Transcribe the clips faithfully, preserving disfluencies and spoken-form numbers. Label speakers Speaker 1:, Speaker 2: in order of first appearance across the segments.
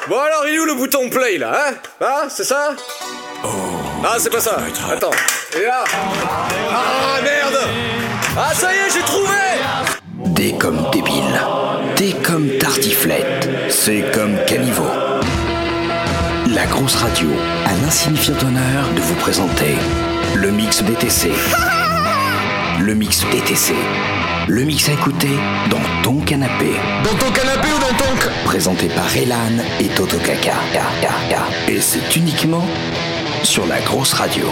Speaker 1: Bon alors, il est où le bouton play là, hein? Ah, c'est ça?
Speaker 2: Oh.
Speaker 1: Ah, c'est pas ça. Attends. Et là. Ah, merde! Ah, ça y est, j'ai trouvé!
Speaker 2: D comme débile. T comme tartiflette. C comme caniveau. La grosse radio a l'insignifiant honneur de vous présenter le mix D T C. Le mix D T C. Le mix à écouter dans ton canapé.
Speaker 3: Dans ton canapé ou dans ton...
Speaker 2: Présenté par Elan et Toto Kaka. Et c'est uniquement sur la grosse radio.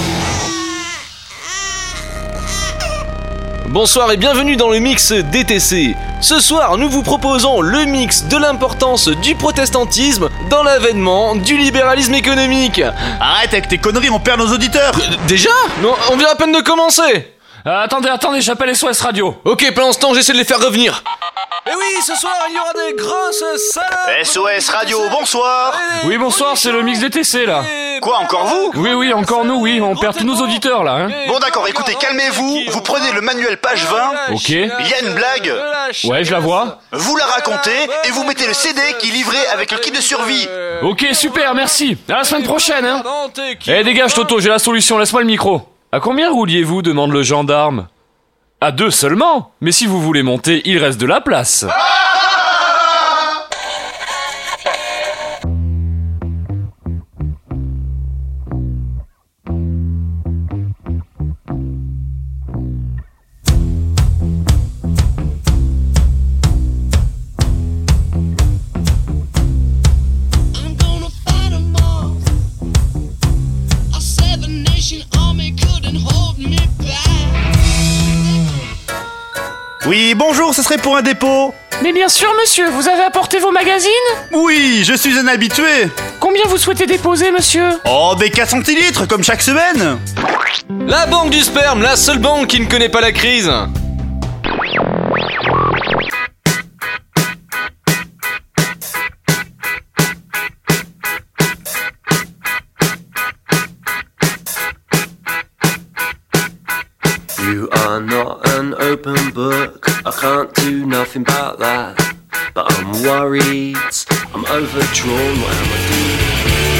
Speaker 4: Bonsoir et bienvenue dans le mix D T C. Ce soir, nous vous proposons le mix de l'importance du protestantisme dans l'avènement du libéralisme économique.
Speaker 5: Arrête avec tes conneries, on perd nos auditeurs.
Speaker 4: Euh, déjà ? Non, on vient à peine de commencer.
Speaker 6: Euh, attendez, attendez, j'appelle S O S Radio.
Speaker 4: Ok, pendant ce temps, j'essaie de les faire revenir. Et oui, ce soir, il y aura des grosses salades.
Speaker 5: S O S Radio, bonsoir.
Speaker 6: Oui, bonsoir, c'est le mix D T C, là.
Speaker 5: Quoi, encore vous ?
Speaker 6: Oui, oui, encore nous, oui, on perd tous nos auditeurs, là. Hein.
Speaker 5: Bon d'accord, écoutez, calmez-vous, vous prenez le manuel page vingt.
Speaker 6: Ok.
Speaker 5: Il y a une blague.
Speaker 6: Ouais, je la vois.
Speaker 5: Vous la racontez et vous mettez le C D qui est livré avec le kit de survie.
Speaker 6: Ok, super, merci. À la semaine prochaine, hein. Eh, dégage, Toto, j'ai la solution, laisse-moi le micro. À combien rouliez-vous ? Demande le gendarme. À deux seulement ? Mais si vous voulez monter, il reste de la place.
Speaker 5: Oui, bonjour, ce serait pour un dépôt.
Speaker 7: Mais bien sûr, monsieur, vous avez apporté vos magazines ?
Speaker 5: Oui, je suis un habitué.
Speaker 7: Combien vous souhaitez déposer, monsieur ?
Speaker 5: Oh, des quatre centilitres, comme chaque semaine.
Speaker 4: La banque du sperme, la seule banque qui ne connaît pas la crise.
Speaker 8: You are not an open book, I can't do nothing about that. But I'm worried, I'm overdrawn, what am I doing?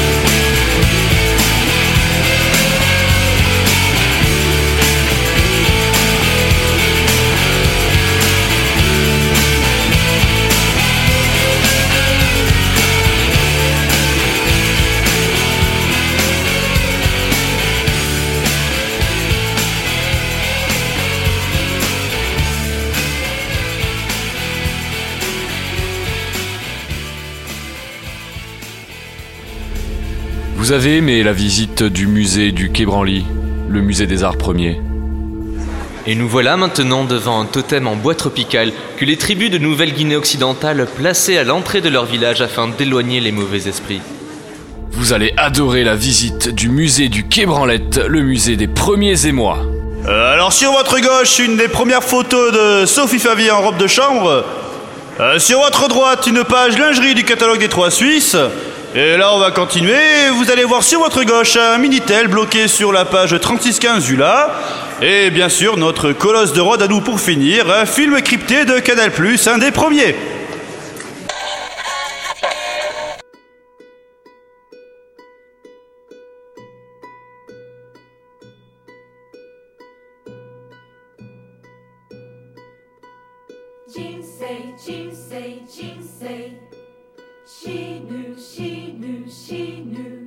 Speaker 6: Vous avez aimé la visite du musée du Quai Branly, le musée des arts premiers.
Speaker 4: Et nous voilà maintenant devant un totem en bois tropicale que les tribus de Nouvelle-Guinée occidentale plaçaient à l'entrée de leur village afin d'éloigner les mauvais esprits.
Speaker 6: Vous allez adorer la visite du musée du Quai Branlette, le musée des premiers émois.
Speaker 5: Euh, alors sur votre gauche, une des premières photos de Sophie Favier en robe de chambre. Euh, sur votre droite, une page lingerie du catalogue des Trois Suisses. Et là, on va continuer. Vous allez voir sur votre gauche un Minitel bloqué sur la page trente-six quinze U L A. Et bien sûr, notre colosse de Rhodes à nous pour finir, un film crypté de Canal plus, un des premiers.
Speaker 9: Jinsei, Jinsei, Jinsei. She knew, she knew, she knew.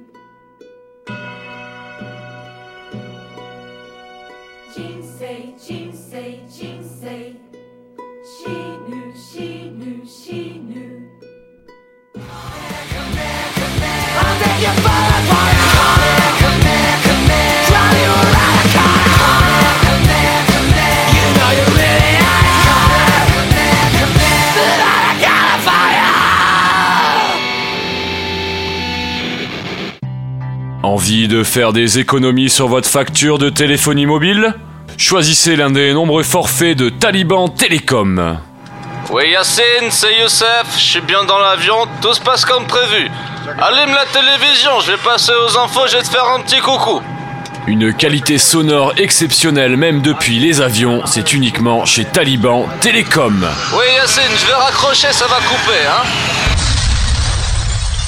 Speaker 9: Jinsei, Jinsei, Jinsei. She knew, she knew, she knew. I'll take your father for a car. Come here, come here. Drive you around a car. Come here, come here. You know you really are a car. Come here, come here. But I got a fire.
Speaker 6: Envie de faire des économies sur votre facture de téléphonie mobile ? Choisissez l'un des nombreux forfaits de Taliban Télécom.
Speaker 4: Oui Yacine, c'est Youssef, je suis bien dans l'avion, tout se passe comme prévu. Allume la télévision, je vais passer aux infos, je vais te faire un petit coucou.
Speaker 6: Une qualité sonore exceptionnelle même depuis les avions, c'est uniquement chez Taliban Télécom.
Speaker 4: Oui Yacine, je vais raccrocher, ça va couper, hein.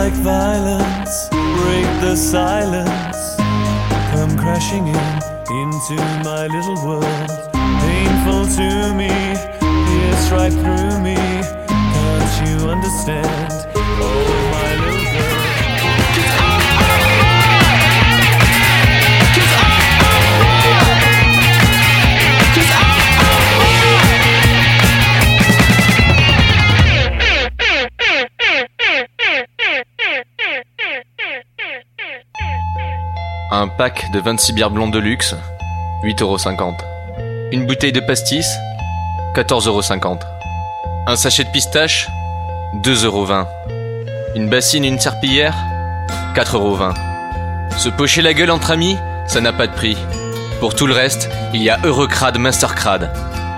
Speaker 3: like violence, break the silence, come crashing in into my little world. Painful to me, pierce right through me. Can't you understand? Oh, my little girl.
Speaker 4: Un pack de vingt-six bières blondes de luxe, huit euros cinquante. Une bouteille de pastis, quatorze euros cinquante. Un sachet de pistache, deux euros vingt. Une bassine et une serpillière, quatre euros vingt. Se pocher la gueule entre amis, ça n'a pas de prix. Pour tout le reste, il y a Eurocrad Mastercrad.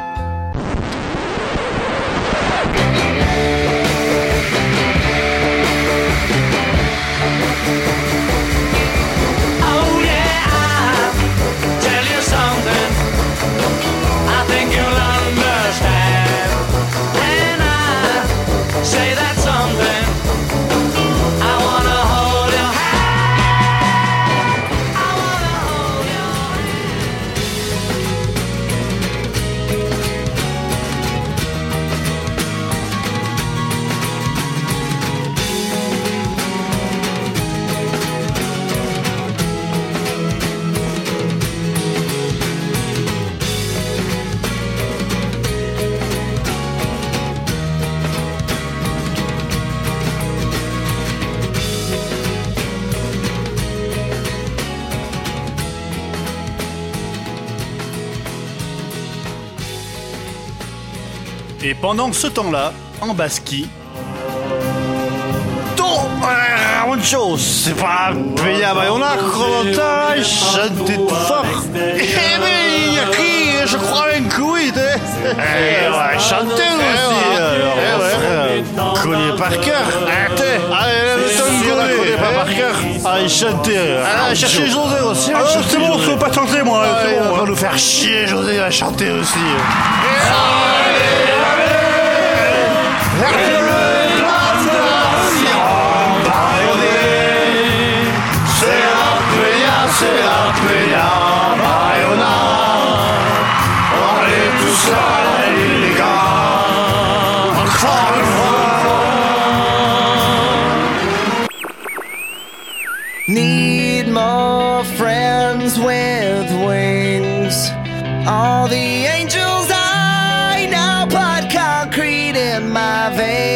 Speaker 5: Et pendant ce temps-là, en Basquie... Moncho, c'est pas payable, on a chronotage, chantez tout fort. Eh mais, aquí, je crois un quid, eh. Eh ouais, chantez aussi, alors. Eh ouais, connais par cœur. Allez, si on la connaît pas par cœur. Allez, chantez. Allez, cherchez José aussi. Ah, c'est bon, je veux pas chanter, moi. C'est bon, on va nous faire chier, José, à chanter aussi.
Speaker 9: C'est la Peña Bayona. On est tous là, les gars. Encore une fois.
Speaker 10: Need more friends with wings. All the angels I know put concrete in my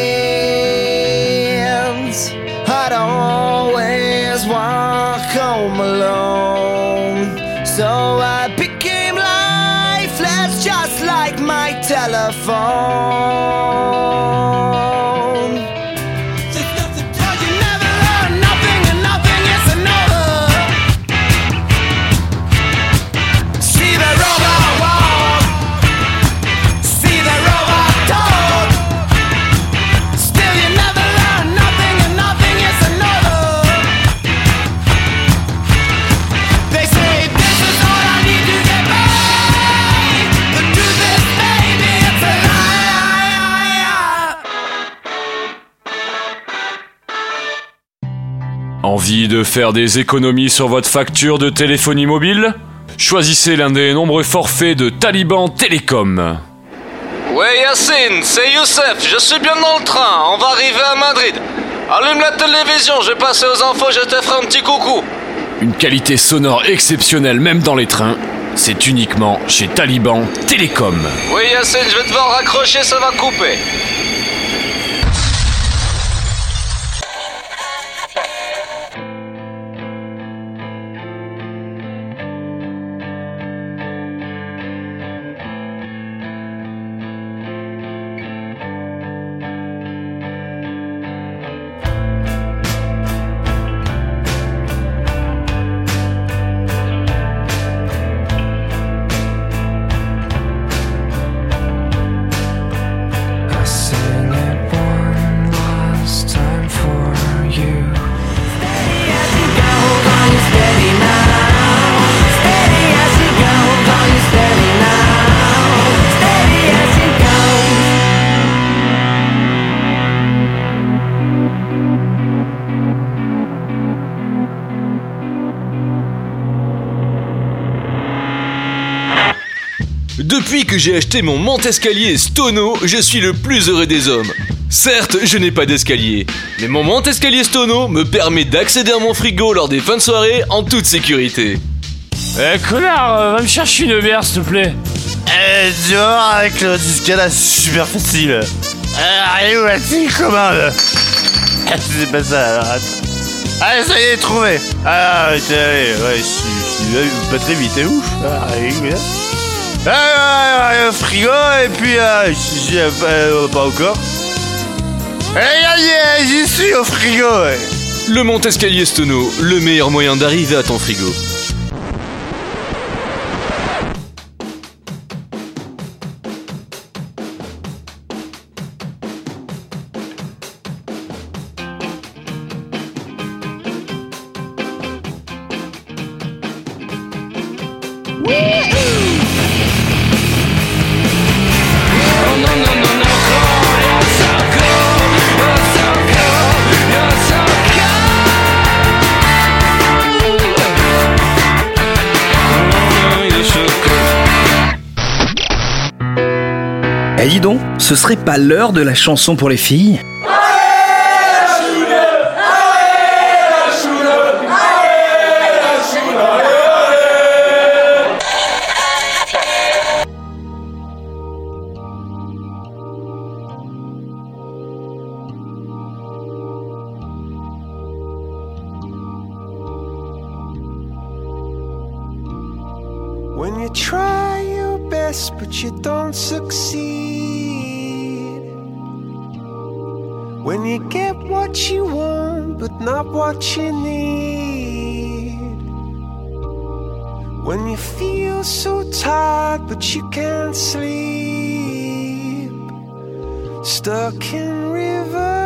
Speaker 10: veins. I'd always walk home alone, so I became lifeless, just like my telephone. You never learn nothing, and nothing is enough. See the robot walk, see the robot talk. Still you never learn nothing, and nothing is enough. They say this is all I need to get by. The truth is, baby, it's a lie.
Speaker 6: Envie de faire des économies sur votre facture de téléphonie mobile ? Choisissez l'un des nombreux forfaits de Taliban Télécom.
Speaker 4: Ouais Yacine, c'est Youssef, je suis bien dans le train, on va arriver à Madrid. Allume la télévision, je vais passer aux infos, je te ferai un petit coucou.
Speaker 6: Une qualité sonore exceptionnelle même dans les trains, c'est uniquement chez Taliban Télécom.
Speaker 4: Oui Yacine, je vais devoir raccrocher, ça va couper.
Speaker 10: I said
Speaker 4: Depuis que j'ai acheté mon monte-escalier Stono, je suis le plus heureux des hommes. Certes, je n'ai pas d'escalier, mais mon monte-escalier Stono me permet d'accéder à mon frigo lors des fins de soirée en toute sécurité.
Speaker 6: Eh connard, euh, va me chercher une bière s'il te plaît.
Speaker 5: Eh, tu vas voir avec le disque-là, c'est super facile. Eh, allez où la télécommande? C'est pas ça, alors attends. Allez, ça y est, trouvé. Ah, allez, ouais, je suis pas très vite, c'est ouf. Ah, allez, là. Ah, ouais, ouais, frigo, et puis, euh, j'y ai pas, pas encore. Eh, j'y suis au frigo, ouais.
Speaker 4: Le monte-escalier Stono, le meilleur moyen d'arriver à ton frigo.
Speaker 2: Eh dis donc, ce serait pas l'heure de la chanson pour les filles ?
Speaker 10: When you try your best but you don't succeed, when you get what you want but not what you need, when you feel so tired but you can't sleep, stuck in rivers.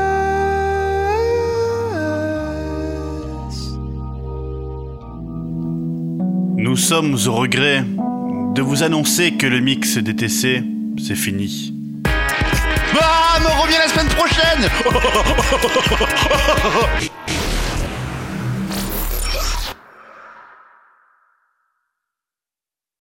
Speaker 5: Nous sommes au regret de vous annoncer que le mix D T C, c'est fini. Ah, me reviens la semaine prochaine.